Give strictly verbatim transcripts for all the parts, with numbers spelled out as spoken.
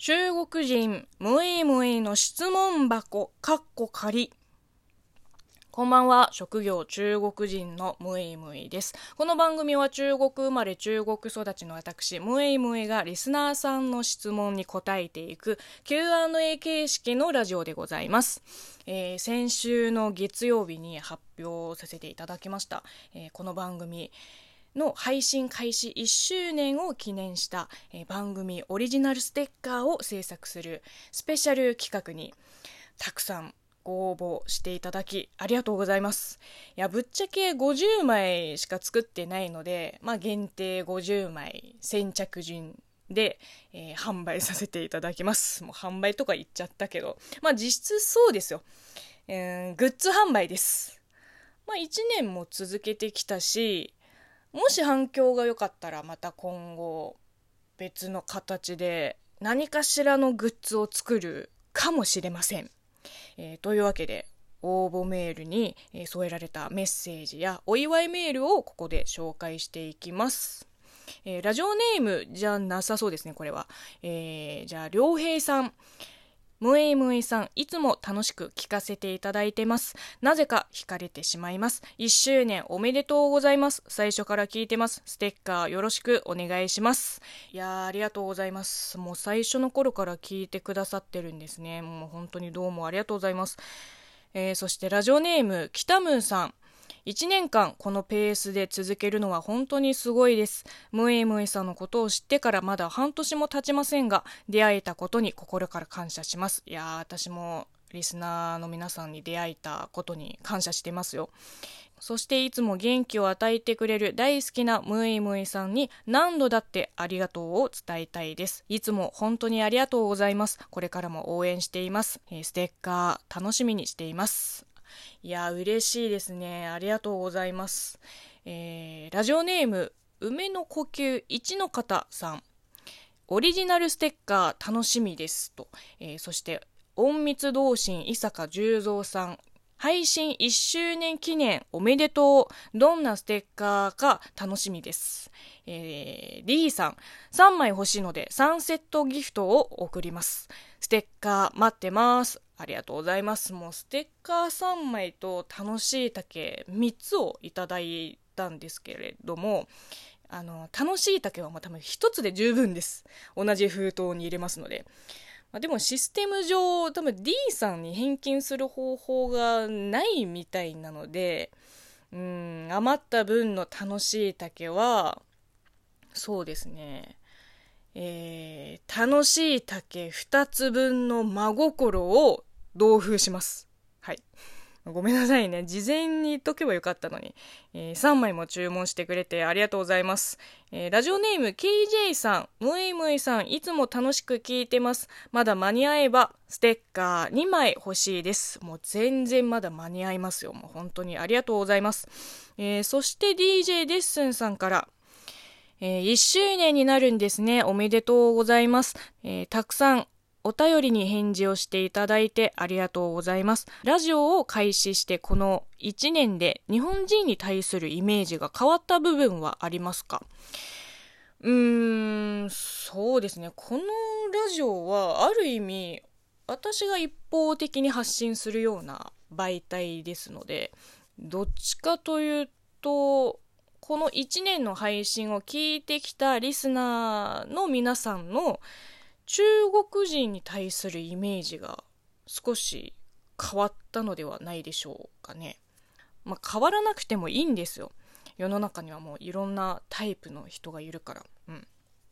中国人ムイムイの質問箱かっこ仮。こんばんは。職業中国人のムイムイです。この番組は中国生まれ中国育ちの私ムイムイがリスナーさんの質問に答えていく キューアンドエー 形式のラジオでございます。えー、先週の月曜日に発表させていただきました、えー、この番組の配信開始いっしゅうねんを記念した、えー、番組オリジナルステッカーを制作するスペシャル企画にたくさんご応募していただきありがとうございます。いやぶっちゃけごじゅうまいしか作ってないので、まあ、限定ごじゅうまい先着順で、えー、販売させていただきます。もう販売とか言っちゃったけど、まあ実質そうですよ、えー、グッズ販売です。まあいちねんも続けてきたし、もし反響が良かったらまた今後別の形で何かしらのグッズを作るかもしれません。えー、というわけで応募メールに、えー、添えられたメッセージやお祝いメールをここで紹介していきます。えー、ラジオネームじゃなさそうですねこれは。えー、じゃあ良平さん。ムイムイさん、いつも楽しく聞かせていただいてます。なぜか惹かれてしまいます。いっしゅうねんおめでとうございます。最初から聞いてます。ステッカーよろしくお願いします。いやーありがとうございます。もう最初の頃から聞いてくださってるんですね。もう本当にどうもありがとうございます。えー、そしてラジオネーム北ムーさん。いちねんかんこのペースで続けるのは本当にすごいです。ムイムイさんのことを知ってからまだ半年も経ちませんが、出会えたことに心から感謝します。いやー私もリスナーの皆さんに出会えたことに感謝してますよ。そしていつも元気を与えてくれる大好きなムイムイさんに何度だってありがとうを伝えたいです。いつも本当にありがとうございます。これからも応援しています。ステッカー楽しみにしています。いや嬉しいですね。ありがとうございます。えー、ラジオネーム梅の呼吸いちの方さん。オリジナルステッカー楽しみですと、えー、そして隠密同心伊坂十三さん。配信いっしゅうねん記念おめでとう。どんなステッカーか楽しみです。えー、D さん。さんまい欲しいのでさんセットギフトを送ります。ステッカー待ってます。ありがとうございます。もうステッカーさんまいと楽しい竹みっつをいただいたんですけれども、あの楽しい竹はもう多分ひとつで十分です。同じ封筒に入れますので。まあ、でもシステム上多分 D さんに返金する方法がないみたいなので、うーん余った分の楽しい竹はそうですね、えー、楽しい竹ふたつぶんの真心を同封します。はい、ごめんなさいね。事前に言っとけばよかったのに、えー、さんまいも注文してくれてありがとうございます。えー、ラジオネーム ケージェー さん。ムイムイさん、いつも楽しく聞いてます。まだ間に合えばステッカーにまい欲しいです。もう全然まだ間に合いますよ。もう本当にありがとうございます。えー、そして ディージェー デッスンさんから、えー、いっしゅうねんになるんですね。おめでとうございます。えー、たくさんお便りに返事をしていただいてありがとうございます。ラジオを開始してこのいちねんで日本人に対するイメージが変わった部分はありますか？うーん、そうですね。このラジオはある意味私が一方的に発信するような媒体ですので、どっちかというとこのいちねんの配信を聞いてきたリスナーの皆さんの中国人に対するイメージが少し変わったのではないでしょうかね。まあ変わらなくてもいいんですよ。世の中にはもういろんなタイプの人がいるから。うん。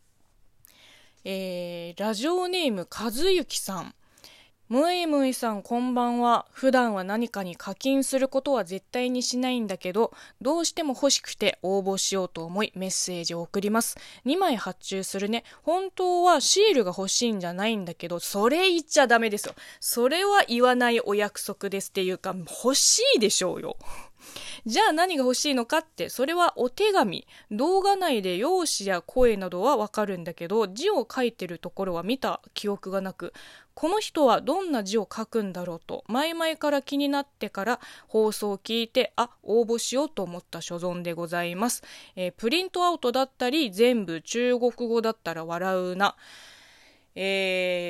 えー、ラジオネーム和幸さん。ムイムイさんこんばんは。普段は何かに課金することは絶対にしないんだけど、どうしても欲しくて応募しようと思いメッセージを送ります。にまい発注するね。本当はシールが欲しいんじゃないんだけど、それ言っちゃダメですよ。それは言わないお約束ですっていうか、欲しいでしょうよ。じゃあ何が欲しいのかって、それはお手紙。動画内で容姿や声などはわかるんだけど、字を書いてるところは見た記憶がなく、この人はどんな字を書くんだろうと前々から気になってから放送を聞いて、あ、応募しようと思った所存でございます。えー、プリントアウトだったり全部中国語だったら笑うな。え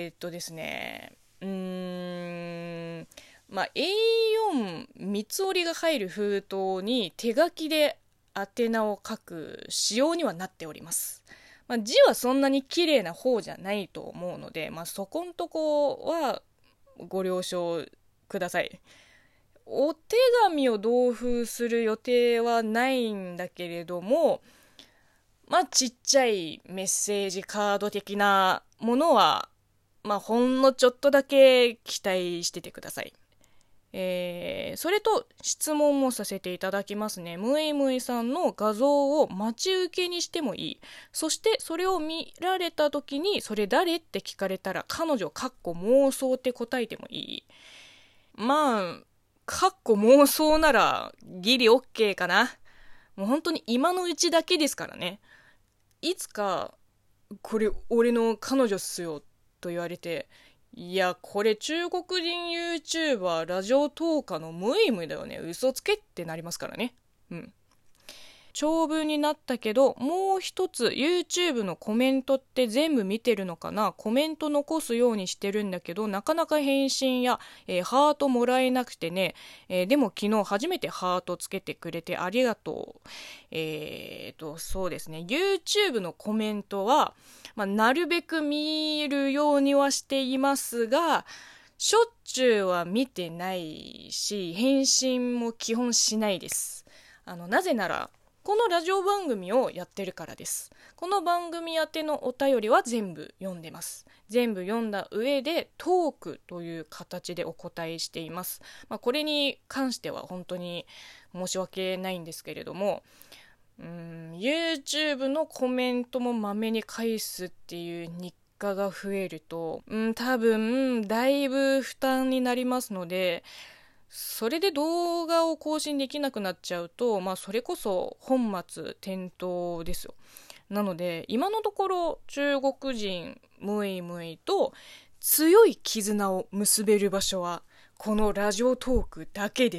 えー、っとですね、うーん、まあ エーよん 三つ折りが入る封筒に手書きで宛名を書く仕様にはなっております。まあ、字はそんなに綺麗な方じゃないと思うので、まあ、そこんとこはご了承ください。お手紙を同封する予定はないんだけれども、まあちっちゃいメッセージカード的なものは、まあほんのちょっとだけ期待しててください。えー、それと質問もさせていただきますね。ムイムイさんの画像を待ち受けにしてもいい。そしてそれを見られた時に、それ誰って聞かれたら、彼女かっこ妄想って答えてもいい。まあ、かっこ妄想ならギリ OK かな。もう本当に今のうちだけですからね。いつか、これ俺の彼女っすよと言われて、いや、これ中国人 YouTuber ラジオトーカーのムイムイだよね。嘘つけってなりますからね。うん。長文になったけど、もう一つ YouTube のコメントって全部見てるのかな、コメント残すようにしてるんだけど、なかなか返信や、えー、ハートもらえなくてね、えー、でも昨日初めてハートつけてくれてありがとう。えーと、そうですね。YouTube のコメントは、まあ、なるべく見るようにはしていますが、しょっちゅうは見てないし、返信も基本しないです。あの、なぜなら、このラジオ番組をやってるからです。この番組宛てのお便りは全部読んでます。全部読んだ上でトークという形でお答えしています。まあ、これに関しては本当に申し訳ないんですけれども、うーん YouTube のコメントもまめに返すっていう日課が増えると、うん、多分だいぶ負担になりますので、それで動画を更新できなくなっちゃうと、まあそれこそ本末転倒ですよ。なので今のところ中国人ムイムイと強い絆を結べる場所はこのラジオトークだけです。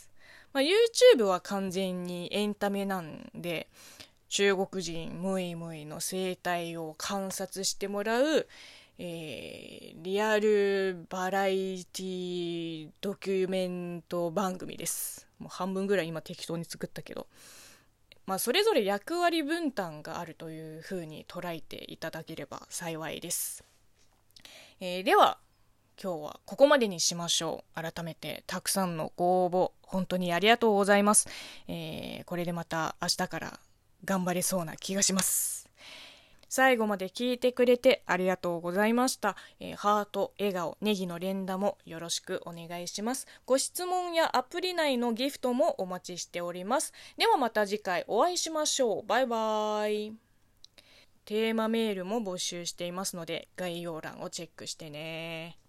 まあ、YouTube は完全にエンタメなんで、中国人ムイムイの生態を観察してもらう、えー、リアルバラエティドキュメント番組です。もう半分ぐらい今適当に作ったけど、まあそれぞれ役割分担があるというふうに捉えていただければ幸いです。えー、では今日はここまでにしましょう。改めてたくさんのご応募本当にありがとうございます。えー、これでまた明日から頑張れそうな気がします。最後まで聞いてくれてありがとうございました。えー、ハート、笑顔、ネギの連打もよろしくお願いします。ご質問やアプリ内のギフトもお待ちしております。ではまた次回お会いしましょう。バイバイ。テーマメールも募集していますので概要欄をチェックしてね。